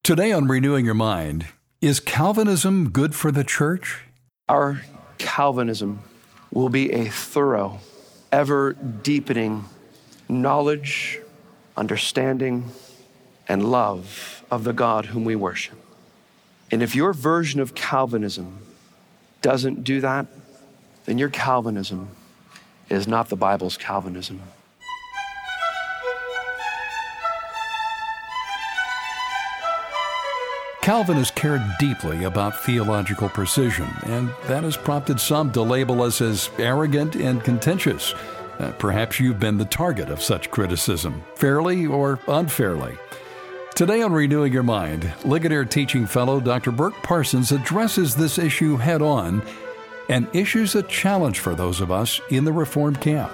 Today on Renewing Your Mind, is Calvinism good for the church? Our Calvinism will be a thorough, ever-deepening knowledge, understanding, and love of the God whom we worship. And if your version of Calvinism doesn't do that, then your Calvinism is not the Bible's Calvinism. Calvin has cared deeply about theological precision, and that has prompted some to label us as arrogant and contentious. Perhaps you've been the target of such criticism, fairly or unfairly. Today on Renewing Your Mind, Ligonier teaching fellow Dr. Burk Parsons addresses this issue head-on and issues a challenge for those of us in the Reformed camp.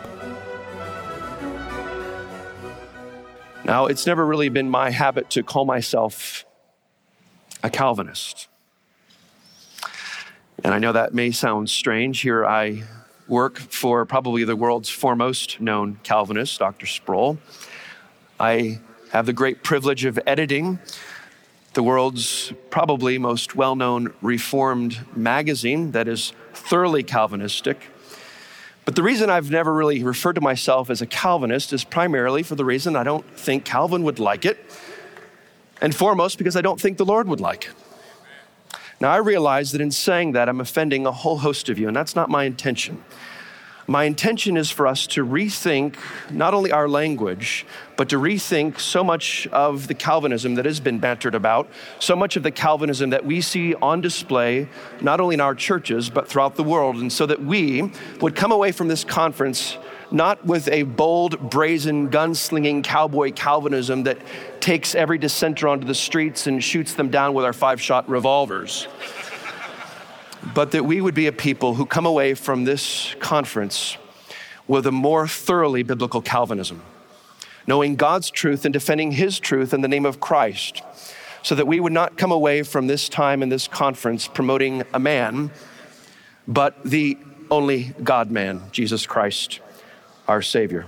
Now, it's never really been my habit to call myself a Calvinist. And I know that may sound strange. Here I work for probably the world's foremost known Calvinist, Dr. Sproul. I have the great privilege of editing the world's probably most well-known Reformed magazine that is thoroughly Calvinistic. But the reason I've never really referred to myself as a Calvinist is primarily for the reason I don't think Calvin would like it, and foremost because I don't think the Lord would like it. Now, I realize that in saying that, I'm offending a whole host of you, and that's not my intention. My intention is for us to rethink not only our language, but to rethink so much of the Calvinism that has been bantered about, so much of the Calvinism that we see on display, not only in our churches, but throughout the world, and so that we would come away from this conference not with a bold, brazen, gunslinging cowboy Calvinism that takes every dissenter onto the streets and shoots them down with our 5-shot revolvers, but that we would be a people who come away from this conference with a more thoroughly biblical Calvinism, knowing God's truth and defending His truth in the name of Christ, so that we would not come away from this time in this conference promoting a man, but the only God-man, Jesus Christ, our Savior.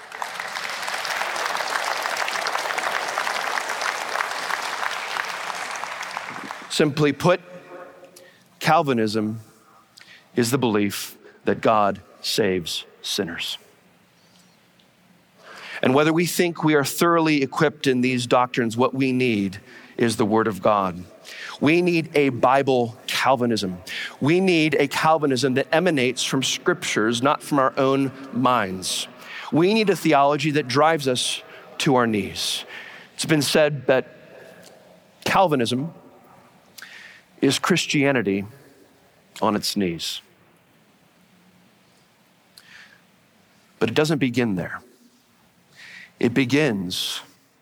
Simply put, Calvinism is the belief that God saves sinners. And whether we think we are thoroughly equipped in these doctrines, what we need is the Word of God. We need a Bible Calvinism. We need a Calvinism that emanates from scriptures, not from our own minds. We need a theology that drives us to our knees. It's been said that Calvinism is Christianity on its knees. But it doesn't begin there. It begins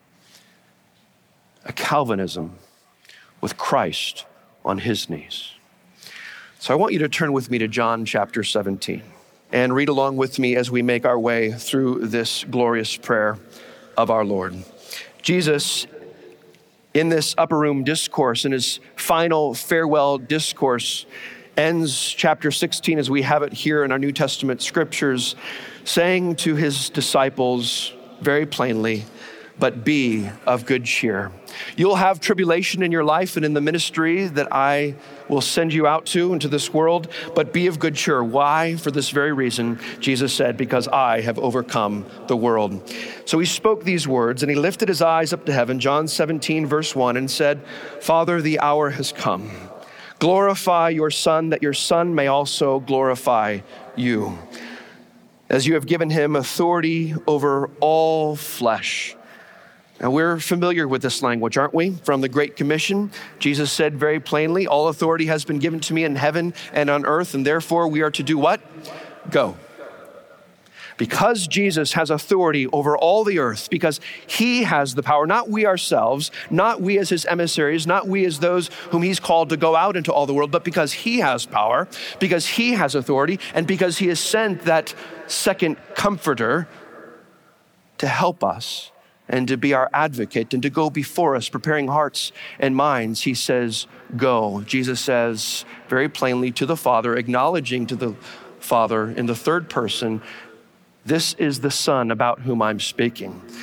a Calvinism with Christ on His knees. So I want you to turn with me to John chapter 17 and read along with me as we make our way through this glorious prayer of our Lord. Jesus, in this upper room discourse, in His final farewell discourse, ends chapter 16 as we have it here in our New Testament scriptures, saying to His disciples very plainly, "But be of good cheer." You'll have tribulation in your life and in the ministry that I will send you out to into this world, but be of good cheer. Why? For this very reason, Jesus said, because I have overcome the world. So He spoke these words and He lifted His eyes up to heaven, John 17, verse 1, and said, "Father, the hour has come. Glorify your Son, that your Son may also glorify you, as you have given Him authority over all flesh." Now, we're familiar with this language, aren't we? From the Great Commission, Jesus said very plainly, "All authority has been given to me in heaven and on earth," and therefore we are to do what? Go. Because Jesus has authority over all the earth, because He has the power, not we ourselves, not we as His emissaries, not we as those whom He's called to go out into all the world, but because He has power, because He has authority, and because He has sent that second comforter to help us and to be our advocate and to go before us, preparing hearts and minds, He says, go. Jesus says very plainly to the Father, acknowledging to the Father in the third person, this is the Son about whom I'm speaking.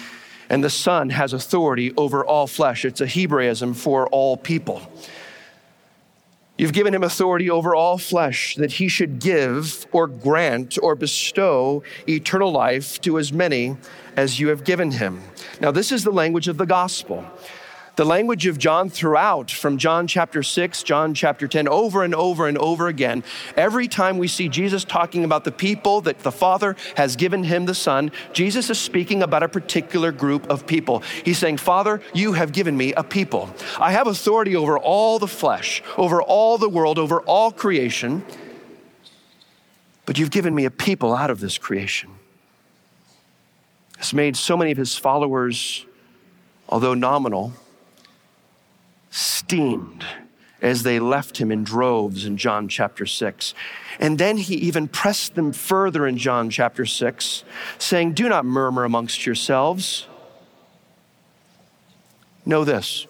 And the Son has authority over all flesh. It's a Hebraism for all people. You've given him authority over all flesh, that he should give or grant or bestow eternal life to as many as you have given him. Now, this is the language of the gospel. The language of John throughout, from John chapter 6, John chapter 10, over and over and over again. Every time we see Jesus talking about the people that the Father has given him the Son, Jesus is speaking about a particular group of people. He's saying, Father, you have given me a people. I have authority over all the flesh, over all the world, over all creation, but you've given me a people out of this creation. It's made so many of his followers, although nominal, steamed as they left him in droves in John chapter 6. And then he even pressed them further in John chapter 6, saying, do not murmur amongst yourselves. Know this,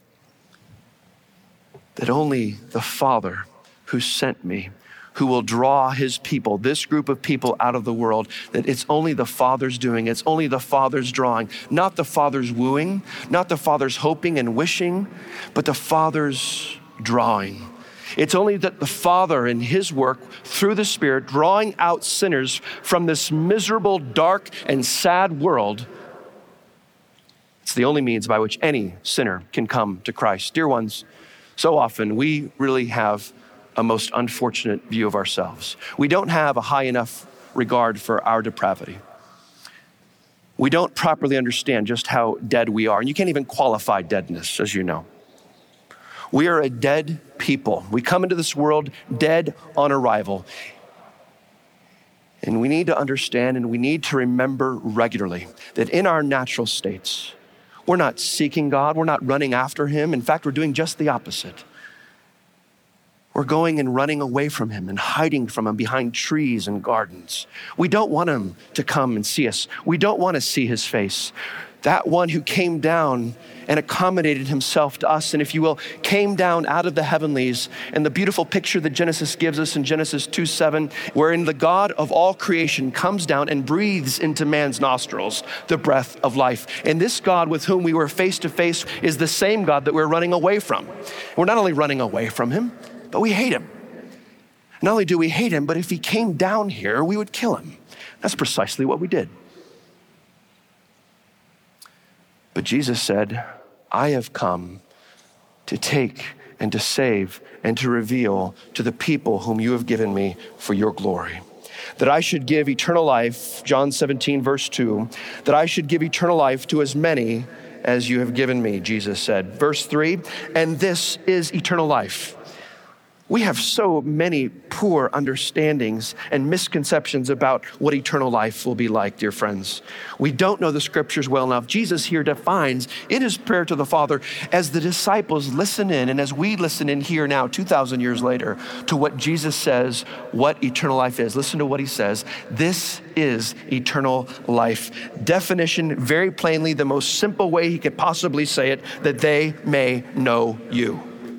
that only the Father who sent me, who will draw his people, this group of people out of the world, that it's only the Father's doing, it's only the Father's drawing, not the Father's wooing, not the Father's hoping and wishing, but the Father's drawing. It's only that the Father in his work through the Spirit, drawing out sinners from this miserable, dark, and sad world, it's the only means by which any sinner can come to Christ. Dear ones, so often we really have a most unfortunate view of ourselves. We don't have a high enough regard for our depravity. We don't properly understand just how dead we are. And you can't even qualify deadness, as you know. We are a dead people. We come into this world dead on arrival. And we need to understand and we need to remember regularly that in our natural states, we're not seeking God. We're not running after him. In fact, we're doing just the opposite. We're going and running away from him and hiding from him behind trees and gardens. We don't want him to come and see us. We don't want to see his face. That one who came down and accommodated himself to us, and if you will, came down out of the heavenlies. And the beautiful picture that Genesis gives us in Genesis 2:7, wherein the God of all creation comes down and breathes into man's nostrils the breath of life. And this God with whom we were face to face is the same God that we're running away from. We're not only running away from him, but we hate him. Not only do we hate him, but if he came down here, we would kill him. That's precisely what we did. But Jesus said, I have come to take and to save and to reveal to the people whom you have given me for your glory. That I should give eternal life, John 17, verse 2, that I should give eternal life to as many as you have given me, Jesus said. Verse 3, and this is eternal life. We have so many poor understandings and misconceptions about what eternal life will be like, dear friends. We don't know the scriptures well enough. Jesus here defines in his prayer to the Father as the disciples listen in and as we listen in here now, 2,000 years later, to what Jesus says, what eternal life is. Listen to what he says. This is eternal life. Definition, very plainly, the most simple way he could possibly say it, that they may know you.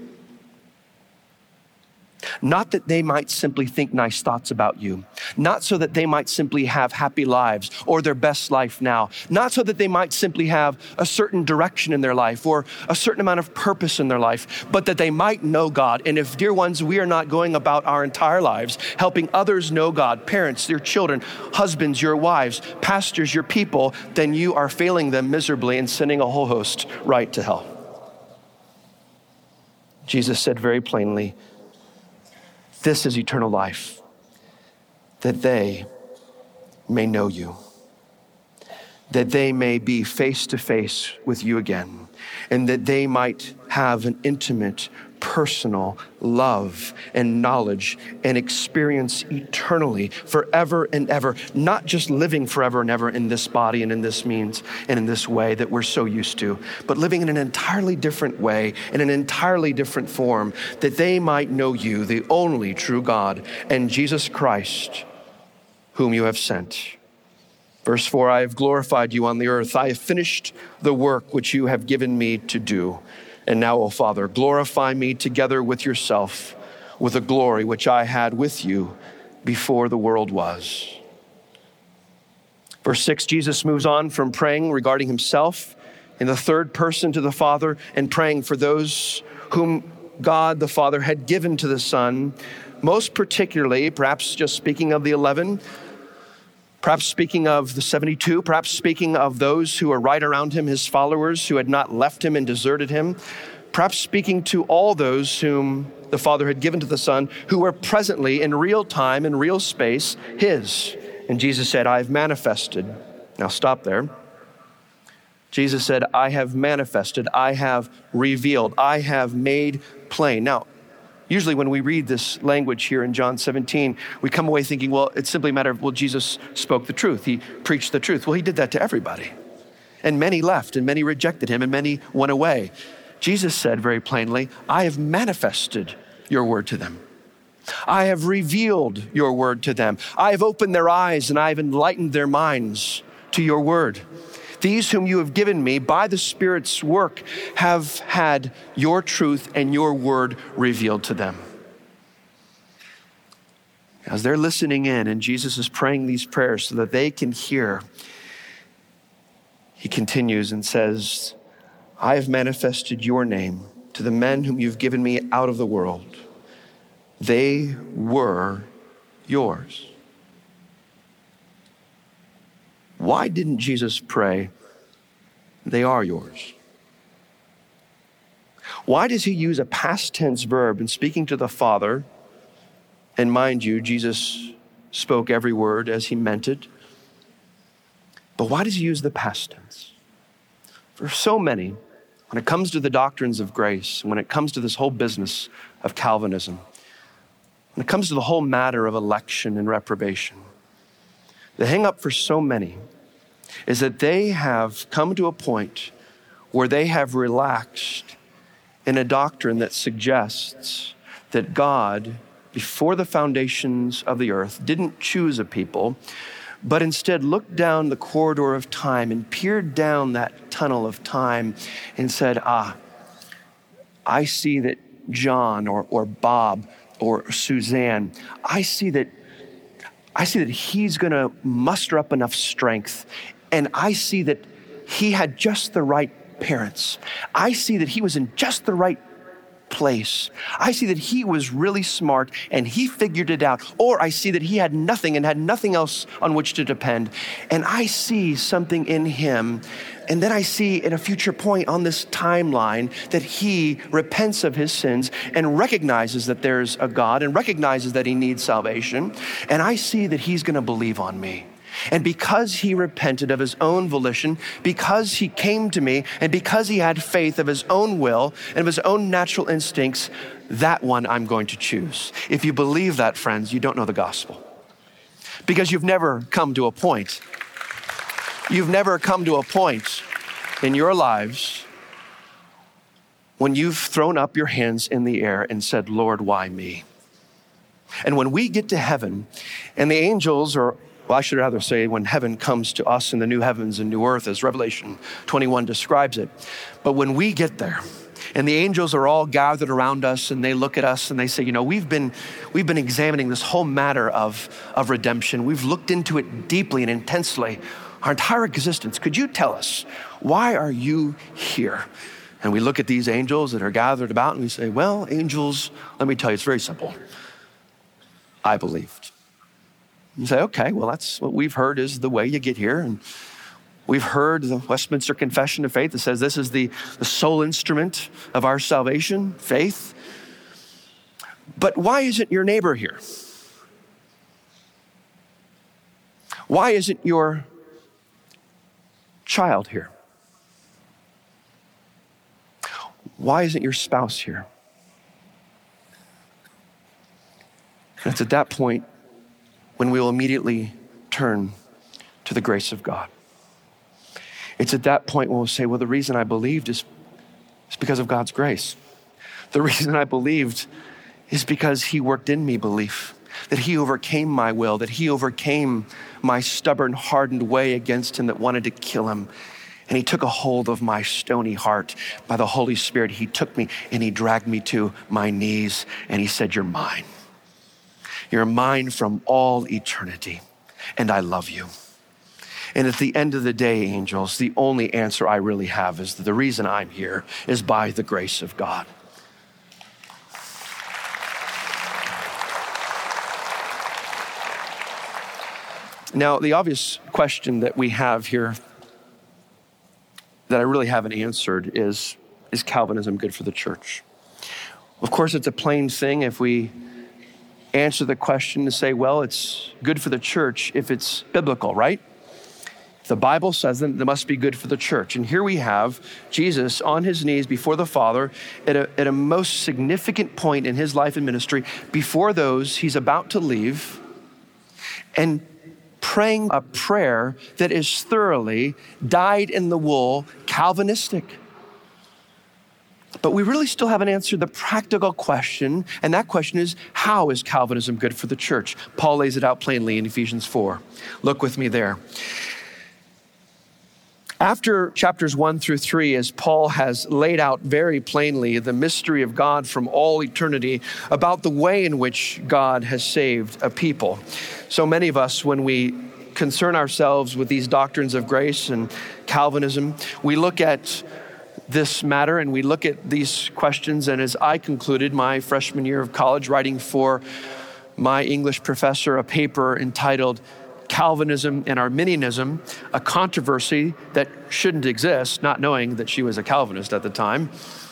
Not that they might simply think nice thoughts about you. Not so that they might simply have happy lives or their best life now. Not so that they might simply have a certain direction in their life or a certain amount of purpose in their life, but that they might know God. And if, dear ones, we are not going about our entire lives helping others know God, parents, your children, husbands, your wives, pastors, your people, then you are failing them miserably and sending a whole host right to hell. Jesus said very plainly, this is eternal life, that they may know you, that they may be face to face with you again, and that they might have an intimate, personal love and knowledge and experience eternally, forever and ever, not just living forever and ever in this body and in this means and in this way that we're so used to, but living in an entirely different way, in an entirely different form, that they might know you, the only true God, and Jesus Christ, whom you have sent. Verse 4, I have glorified you on the earth. I have finished the work which you have given me to do. And now, O Father, glorify me together with yourself with the glory which I had with you before the world was. Verse 6, Jesus moves on from praying regarding himself in the third person to the Father and praying for those whom God the Father had given to the Son, most particularly, perhaps just speaking of the 11, perhaps speaking of the 72, perhaps speaking of those who are right around him, his followers who had not left him and deserted him, perhaps speaking to all those whom the Father had given to the Son, who were presently in real time, in real space, his. And Jesus said, I have manifested. Now stop there. Jesus said, I have manifested, I have revealed, I have made plain. Now, usually when we read this language here in John 17, we come away thinking, well, it's simply a matter of, well, Jesus spoke the truth. He preached the truth. Well, he did that to everybody. And many left, and many rejected him, and many went away. Jesus said very plainly, I have manifested your word to them. I have revealed your word to them. I have opened their eyes and I have enlightened their minds to your word. These whom you have given me by the Spirit's work have had your truth and your word revealed to them. As they're listening in and Jesus is praying these prayers so that they can hear, he continues and says, I have manifested your name to the men whom you've given me out of the world. They were yours. Why didn't Jesus pray, they are yours? Why does he use a past tense verb in speaking to the Father? And mind you, Jesus spoke every word as he meant it. But why does he use the past tense? For so many, when it comes to the doctrines of grace, when it comes to this whole business of Calvinism, when it comes to the whole matter of election and reprobation, the hang up for so many is that they have come to a point where they have relaxed in a doctrine that suggests that God, before the foundations of the earth, didn't choose a people, but instead looked down the corridor of time and peered down that tunnel of time and said, I see that John or Bob or Suzanne, I see that he's going to muster up enough strength, and I see that he had just the right parents. I see that he was in just the right place. I see that he was really smart and he figured it out. Or I see that he had nothing and had nothing else on which to depend. And I see something in him. And then I see at a future point on this timeline that he repents of his sins and recognizes that there's a God and recognizes that he needs salvation. And I see that he's going to believe on me. And because he repented of his own volition, because he came to me, and because he had faith of his own will and of his own natural instincts, that one I'm going to choose. If you believe that, friends, you don't know the gospel. Because you've never come to a point in your lives when you've thrown up your hands in the air and said, Lord, why me? And when we get to heaven and the angels are, well, I should rather say when heaven comes to us in the new heavens and new earth, as Revelation 21 describes it. But when we get there and the angels are all gathered around us and they look at us and they say, we've been examining this whole matter of redemption. We've looked into it deeply and intensely, our entire existence. Could you tell us, why are you here? And we look at these angels that are gathered about and we say, well, angels, let me tell you, it's very simple. I believed. You say, okay, well, that's what we've heard is the way you get here. And we've heard the Westminster Confession of Faith that says this is the sole instrument of our salvation, faith. But why isn't your neighbor here? Why isn't your child here? Why isn't your spouse here? And it's at that point when we will immediately turn to the grace of God. It's at that point when we'll say, well, the reason I believed is because of God's grace. The reason I believed is because he worked in me belief, that he overcame my will, that he overcame my stubborn, hardened way against him that wanted to kill him. And he took a hold of my stony heart by the Holy Spirit. He took me and he dragged me to my knees and he said, you're mine. You're mine from all eternity, and I love you. And at the end of the day, angels, the only answer I really have is that the reason I'm here is by the grace of God. Now, the obvious question that we have here that I really haven't answered is Calvinism good for the church? Of course, it's a plain thing if we answer the question to say, well, it's good for the church if it's biblical, right? If the Bible says then it must be good for the church. And here we have Jesus on his knees before the Father at a most significant point in his life and ministry, before those he's about to leave, and praying a prayer that is thoroughly dyed-in-the-wool Calvinistic. But we really still haven't answered the practical question, and that question is, how is Calvinism good for the church? Paul lays it out plainly in Ephesians 4. Look with me there. After chapters 1 through 3, as Paul has laid out very plainly the mystery of God from all eternity about the way in which God has saved a people. So many of us, when we concern ourselves with these doctrines of grace and Calvinism, we look at this matter and we look at these questions, and as I concluded my freshman year of college writing for my English professor a paper entitled Calvinism and Arminianism, a controversy that shouldn't exist, not knowing that she was a Calvinist at the time.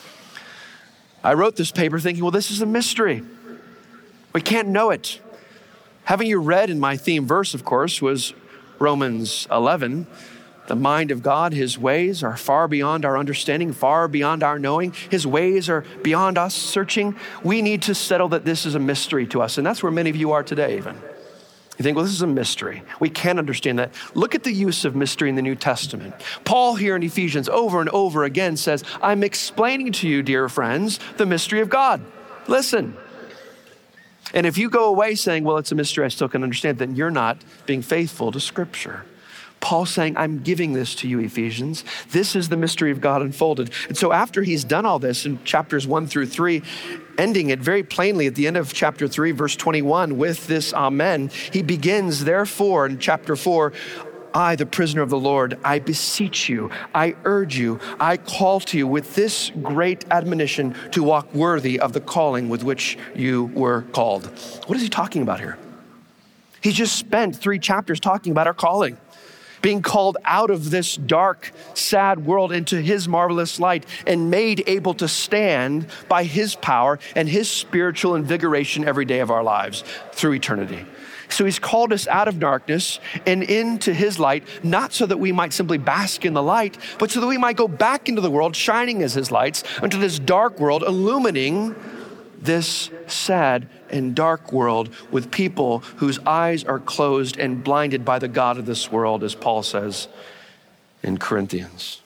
I wrote this paper thinking, well, this is a mystery. We can't know it. Haven't you read in my theme verse, of course, was Romans 11. The mind of God, his ways are far beyond our understanding, far beyond our knowing. His ways are beyond us searching. We need to settle that this is a mystery to us. And that's where many of you are today even. You think, well, this is a mystery. We can't understand that. Look at the use of mystery in the New Testament. Paul here in Ephesians over and over again says, I'm explaining to you, dear friends, the mystery of God. Listen. And if you go away saying, well, it's a mystery I still can understand, then you're not being faithful to Scripture. Paul's saying, I'm giving this to you, Ephesians. This is the mystery of God unfolded. And so after he's done all this in chapters 1 through 3, ending it very plainly at the end of chapter 3, verse 21, with this amen, he begins, therefore, in chapter 4, I, the prisoner of the Lord, I beseech you, I urge you, I call to you with this great admonition to walk worthy of the calling with which you were called. What is he talking about here? He just spent 3 chapters talking about our calling, being called out of this dark, sad world into his marvelous light and made able to stand by his power and his spiritual invigoration every day of our lives through eternity. So he's called us out of darkness and into his light, not so that we might simply bask in the light, but so that we might go back into the world, shining as his lights, into this dark world, illumining this sad and dark world with people whose eyes are closed and blinded by the god of this world, as Paul says in Corinthians.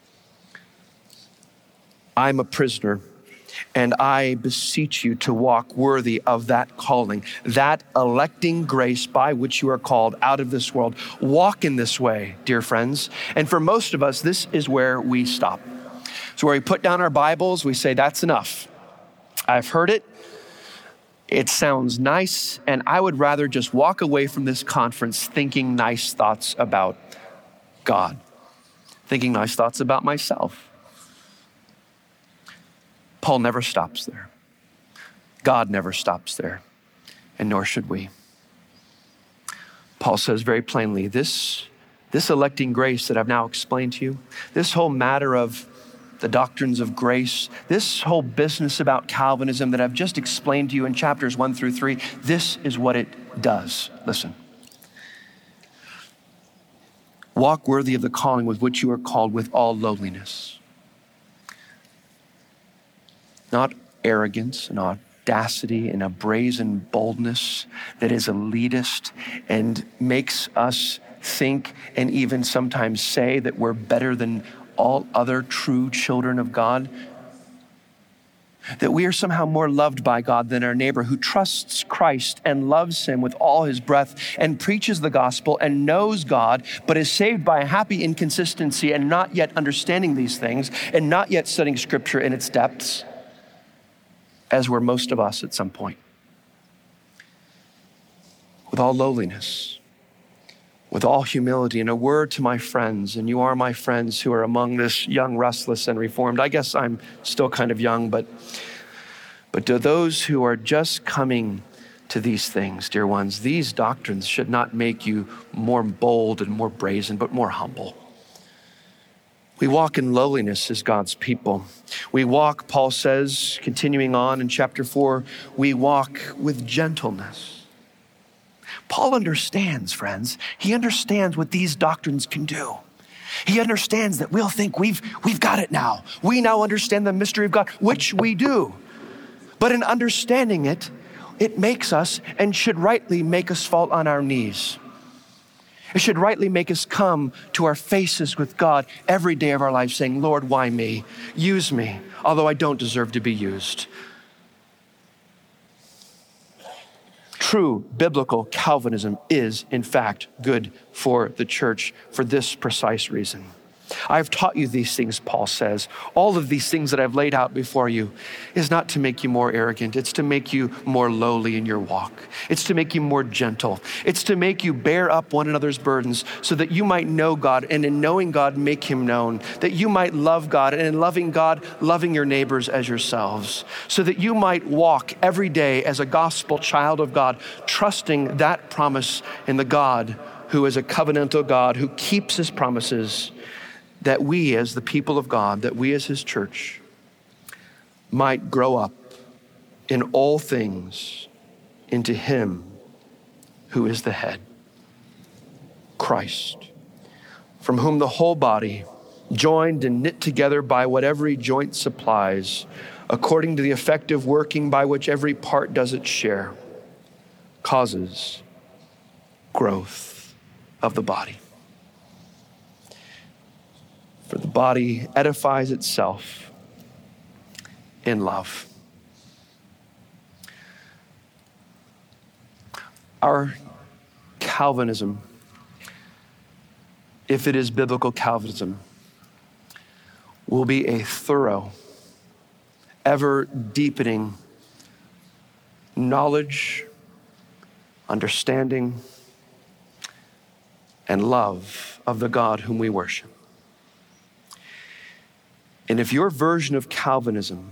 I'm a prisoner, and I beseech you to walk worthy of that calling, that electing grace by which you are called out of this world. Walk in this way, dear friends. And for most of us, this is where we stop. So where we put down our Bibles, we say, that's enough. I've heard it. It sounds nice, and I would rather just walk away from this conference thinking nice thoughts about God, thinking nice thoughts about myself. Paul never stops there. God never stops there, and nor should we. Paul says very plainly, this electing grace that I've now explained to you, this whole matter of the doctrines of grace, this whole business about Calvinism that I've just explained to you in chapters 1 through 3, this is what it does. Listen. Walk worthy of the calling with which you are called with all lowliness. Not arrogance and audacity and a brazen boldness that is elitist and makes us think and even sometimes say that we're better than all other true children of God, that we are somehow more loved by God than our neighbor who trusts Christ and loves him with all his breath and preaches the gospel and knows God, but is saved by a happy inconsistency and not yet understanding these things and not yet studying Scripture in its depths, as were most of us at some point. With all lowliness, with all humility and a word to my friends, and you are my friends who are among this young, restless, and reformed. I guess I'm still kind of young, but to those who are just coming to these things, dear ones, these doctrines should not make you more bold and more brazen, but more humble. We walk in lowliness as God's people. We walk, Paul says, continuing on in chapter 4, we walk with gentleness. Paul understands, friends. He understands what these doctrines can do. He understands that we'll think we've got it now. We now understand the mystery of God, which we do. But in understanding it, it makes us and should rightly make us fall on our knees. It should rightly make us come to our faces with God every day of our life saying, Lord, why me? Use me, although I don't deserve to be used. True biblical Calvinism is, in fact, good for the church for this precise reason. I've taught you these things, Paul says. All of these things that I've laid out before you is not to make you more arrogant. It's to make you more lowly in your walk. It's to make you more gentle. It's to make you bear up one another's burdens so that you might know God, and in knowing God, make him known. That you might love God, and in loving God, loving your neighbors as yourselves. So that you might walk every day as a gospel child of God, trusting that promise in the God who is a covenantal God, who keeps his promises, that we as the people of God, that we as his church might grow up in all things into him who is the head, Christ, from whom the whole body, joined and knit together by what every joint supplies, according to the effective working by which every part does its share, causes growth of the body. For the body edifies itself in love. Our Calvinism, if it is biblical Calvinism, will be a thorough, ever deepening knowledge, understanding, and love of the God whom we worship. And if your version of Calvinism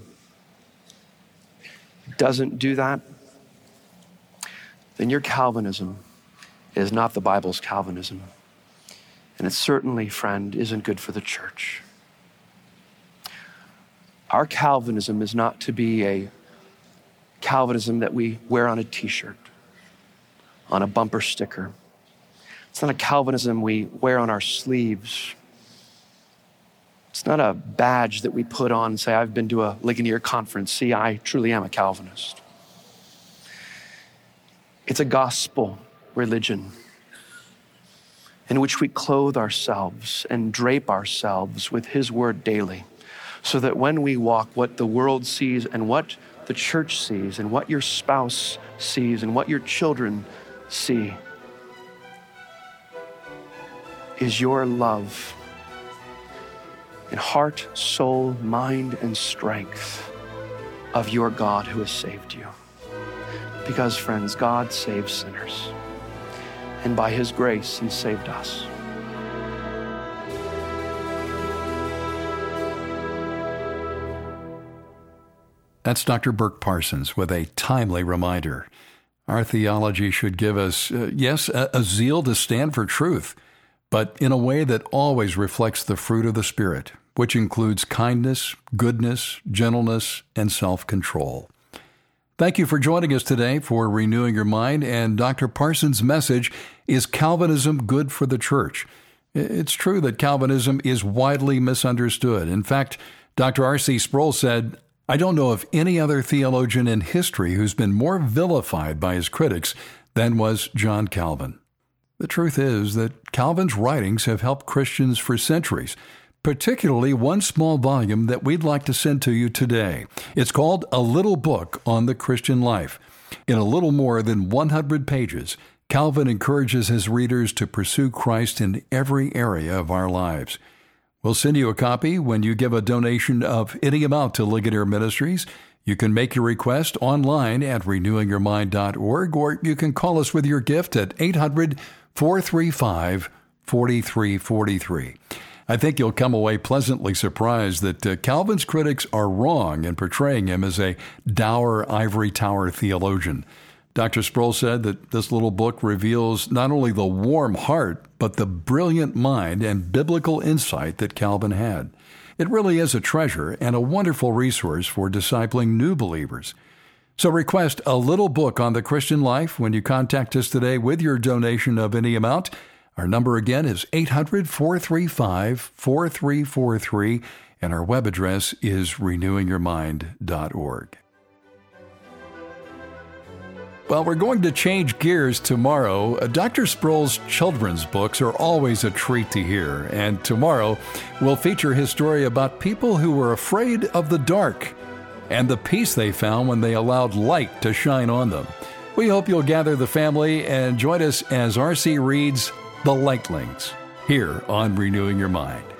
doesn't do that, then your Calvinism is not the Bible's Calvinism. And it certainly, friend, isn't good for the church. Our Calvinism is not to be a Calvinism that we wear on a t-shirt, on a bumper sticker. It's not a Calvinism we wear on our sleeves. It's not a badge that we put on and say, I've been to a Ligonier conference. See, I truly am a Calvinist. It's a gospel religion in which we clothe ourselves and drape ourselves with his word daily, so that when we walk, what the world sees and what the church sees and what your spouse sees and what your children see is your love in heart, soul, mind, and strength of your God who has saved you. Because, friends, God saves sinners. And by his grace, he saved us. That's Dr. Burk Parsons with a timely reminder. Our theology should give us, a zeal to stand for truth, but in a way that always reflects the fruit of the Spirit, which includes kindness, goodness, gentleness, and self-control. Thank you for joining us today for Renewing Your Mind, and Dr. Parsons' message is Calvinism good for the church? It's true that Calvinism is widely misunderstood. In fact, Dr. R.C. Sproul said, I don't know of any other theologian in history who's been more vilified by his critics than was John Calvin. The truth is that Calvin's writings have helped Christians for centuries, particularly one small volume that we'd like to send to you today. It's called A Little Book on the Christian Life. In a little more than 100 pages, Calvin encourages his readers to pursue Christ in every area of our lives. We'll send you a copy when you give a donation of any amount to Ligonier Ministries. You can make your request online at renewingyourmind.org, or you can call us with your gift at 800-435-4343. I think you'll come away pleasantly surprised that Calvin's critics are wrong in portraying him as a dour ivory tower theologian. Dr. Sproul said that this little book reveals not only the warm heart, but the brilliant mind and biblical insight that Calvin had. It really is a treasure and a wonderful resource for discipling new believers. So request a little book on the Christian life when you contact us today with your donation of any amount. Our number again is 800-435-4343, and our web address is renewingyourmind.org. Well, we're going to change gears tomorrow. Dr. Sproul's children's books are always a treat to hear, and tomorrow we'll feature his story about people who were afraid of the dark and the peace they found when they allowed light to shine on them. We hope you'll gather the family and join us as R.C. reads The Lightlings here on Renewing Your Mind.